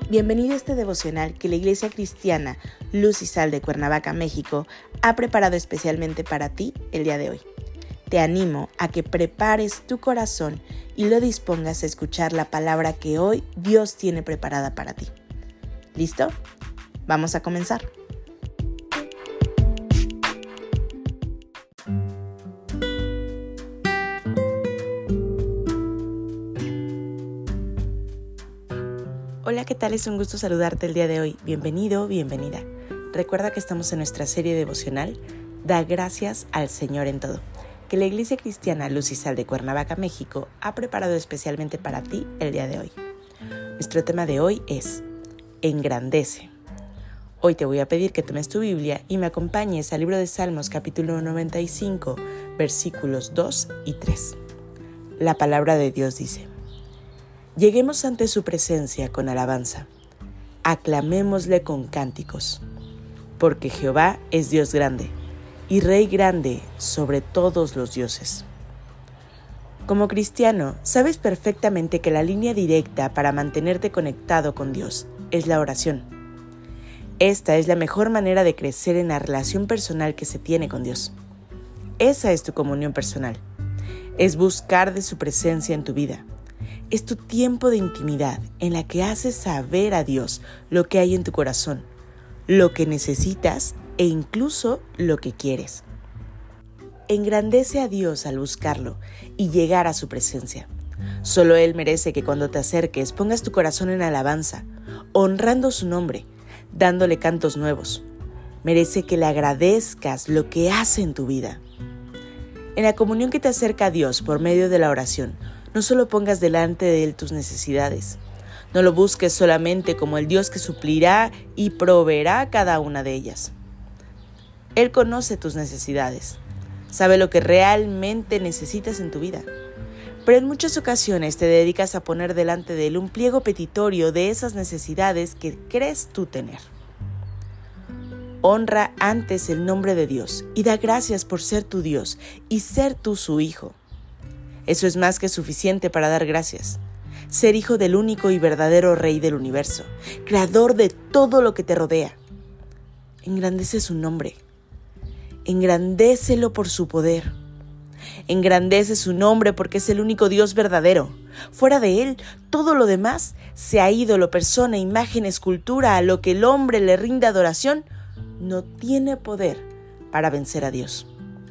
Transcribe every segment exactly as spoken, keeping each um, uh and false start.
Bienvenido a este devocional que la Iglesia Cristiana Luz y Sal de Cuernavaca, México, ha preparado especialmente para ti el día de hoy. Te animo a que prepares tu corazón y lo dispongas a escuchar la palabra que hoy Dios tiene preparada para ti. ¿Listo? Vamos a comenzar. Hola, ¿qué tal? Es un gusto saludarte el día de hoy. Bienvenido, bienvenida. Recuerda que estamos en nuestra serie devocional Da gracias al Señor en todo, que la Iglesia Cristiana Luz y Sal de Cuernavaca, México, ha preparado especialmente para ti el día de hoy. Nuestro tema de hoy es Engrandece. Hoy te voy a pedir que tomes tu Biblia y me acompañes al libro de Salmos capítulo noventa y cinco, versículos dos y tres. La palabra de Dios dice: Lleguemos ante su presencia con alabanza, aclamémosle con cánticos, porque Jehová es Dios grande y Rey grande sobre todos los dioses. Como cristiano, sabes perfectamente que la línea directa para mantenerte conectado con Dios es la oración. Esta es la mejor manera de crecer en la relación personal que se tiene con Dios. Esa es tu comunión personal. Es buscar de su presencia en tu vida. Es tu tiempo de intimidad en la que haces saber a Dios lo que hay en tu corazón, lo que necesitas e incluso lo que quieres. Engrandece a Dios al buscarlo y llegar a su presencia. Solo Él merece que cuando te acerques pongas tu corazón en alabanza, honrando su nombre, dándole cantos nuevos. Merece que le agradezcas lo que hace en tu vida. En la comunión que te acerca a Dios por medio de la oración, no solo pongas delante de Él tus necesidades. No lo busques solamente como el Dios que suplirá y proveerá cada una de ellas. Él conoce tus necesidades, sabe lo que realmente necesitas en tu vida. Pero en muchas ocasiones te dedicas a poner delante de Él un pliego petitorio de esas necesidades que crees tú tener. Honra antes el nombre de Dios y da gracias por ser tu Dios y ser tú su hijo. Eso es más que suficiente para dar gracias. Ser hijo del único y verdadero Rey del universo, creador de todo lo que te rodea. Engrandece su nombre. Engrandécelo por su poder. Engrandece su nombre porque es el único Dios verdadero. Fuera de Él, todo lo demás, sea ídolo, persona, imagen, escultura, a lo que el hombre le rinde adoración, no tiene poder para vencer a Dios.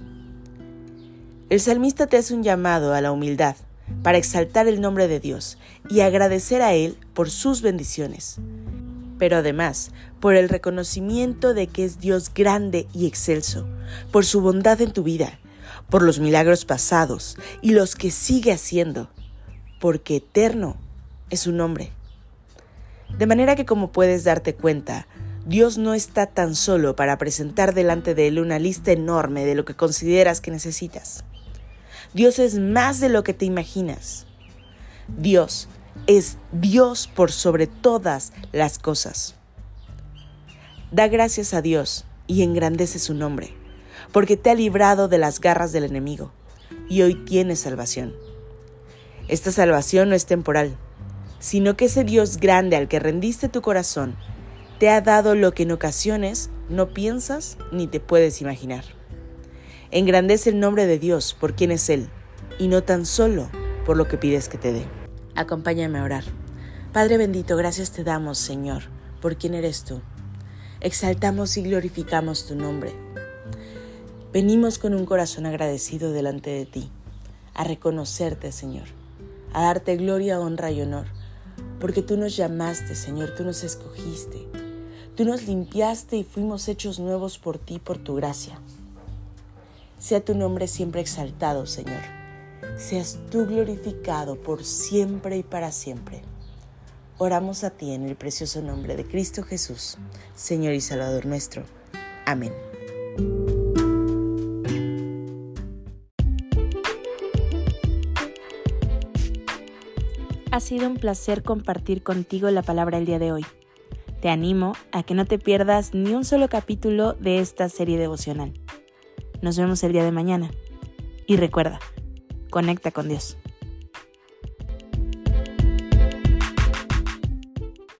El salmista te hace un llamado a la humildad para exaltar el nombre de Dios y agradecer a Él por sus bendiciones, pero además por el reconocimiento de que es Dios grande y excelso, por su bondad en tu vida, por los milagros pasados y los que sigue haciendo, porque eterno es su nombre. De manera que, como puedes darte cuenta, Dios no está tan solo para presentar delante de Él una lista enorme de lo que consideras que necesitas. Dios es más de lo que te imaginas. Dios es Dios por sobre todas las cosas. Da gracias a Dios y engrandece su nombre, porque te ha librado de las garras del enemigo y hoy tienes salvación. Esta salvación no es temporal, sino que ese Dios grande al que rendiste tu corazón te ha dado lo que en ocasiones no piensas ni te puedes imaginar. Engrandece el nombre de Dios por quien es Él, y no tan solo por lo que pides que te dé. Acompáñame a orar. Padre bendito, gracias te damos, Señor, por quien eres tú. Exaltamos y glorificamos tu nombre. Venimos con un corazón agradecido delante de ti, a reconocerte, Señor, a darte gloria, honra y honor, porque tú nos llamaste, Señor, tú nos escogiste, tú nos limpiaste y fuimos hechos nuevos por ti, por tu gracia. Sea tu nombre siempre exaltado, Señor. Seas tú glorificado por siempre y para siempre. Oramos a ti en el precioso nombre de Cristo Jesús, Señor y Salvador nuestro. Amén. Ha sido un placer compartir contigo la palabra el día de hoy. Te animo a que no te pierdas ni un solo capítulo de esta serie devocional. Nos vemos el día de mañana. Y recuerda, conecta con Dios.